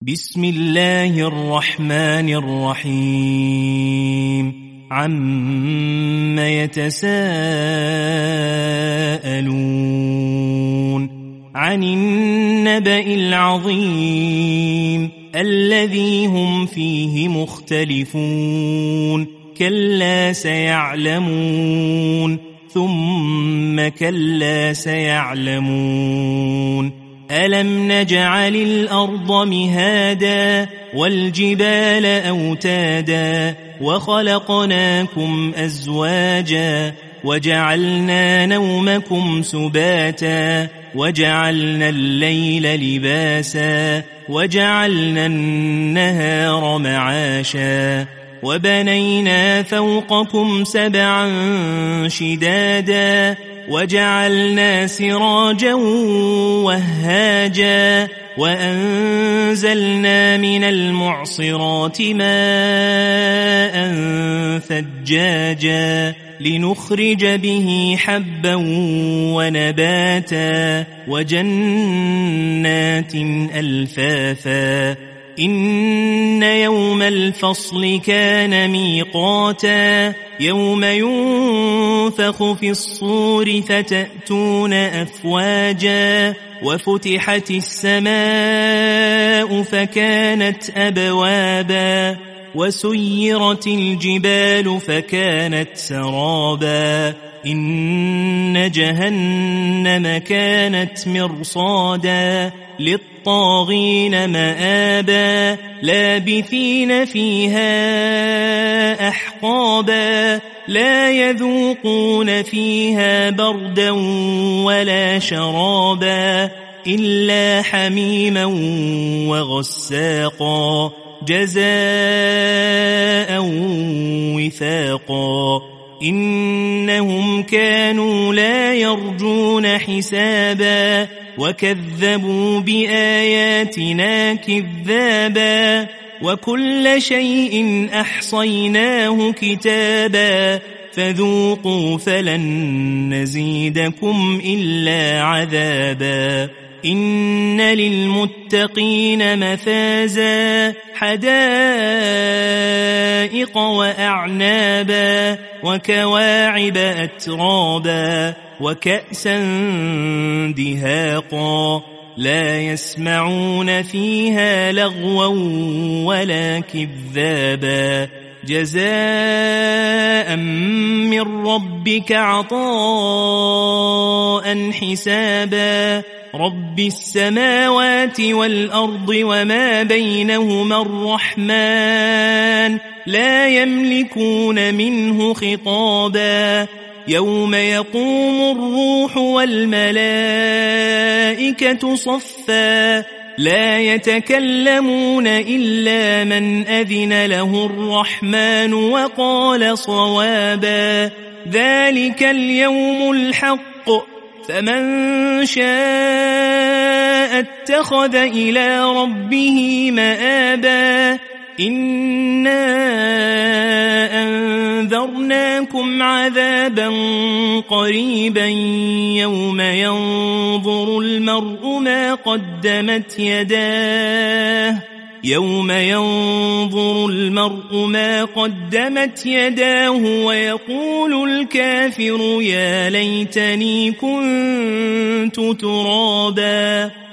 بسم الله الرحمن الرحيم عم يتساءلون عن النبأ العظيم الذي هم فيه مختلفون كلا سيعلمون ثم كلا سيعلمون ألم نجعل الأرض مهادا والجبال أوتادا وخلقناكم أزواجا وجعلنا نومكم سباتا وجعلنا الليل لباسا وجعلنا النهار معاشا وبنينا فوقكم سبعا شدادا وجعلنا سراجا وهاجا وأنزلنا من المعصرات ماء ثجاجا لنخرج به حبا ونباتا وجنات ألفافا إن يوم الفصل كان ميقاتا يوم ينفخ في الصور فتأتون أفواجا وفتحت السماء فكانت أبوابا وسيرت الجبال فكانت سرابا إن جهنم كانت مرصادا للطاغين مآبا لابثين فيها أحقابا لا يذوقون فيها بردا ولا شرابا إلا حميما وغساقا جزاء وفاقا إنهم كانوا لا يرجون حسابا وكذبوا بآياتنا كذابا وكل شيء أحصيناه كتابا فذوقوا فلن نزيدكم إلا عذابا إن للمتقين مفازا حدائق وأعنابا وكواعب أترابا وكأسا دهاقا لا يسمعون فيها لغوا ولا كذابا جزاء من ربك عطاء حسابا رب السماوات والأرض وما بينهما الرحمن لا يملكون منه خطابا يوم يقوم الروح والملائكة صفا لا يتكلمون إلا من أذن له الرحمن وقال صوابا ذلك اليوم الحق فمن شاء اتخذ إلى ربه مآبا إنا أنذرناكم عذابا قريبا يوم ينظر المرء ما قدمت يداه ويقول الكافر يا ليتني كنت ترابا